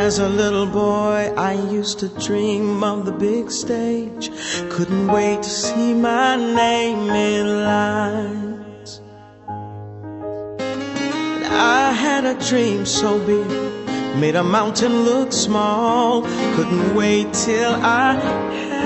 As a little boy, I used to dream of the big stage. Couldn't wait to see my name in lights. And I had a dream so big, made a mountain look small. Couldn't wait till I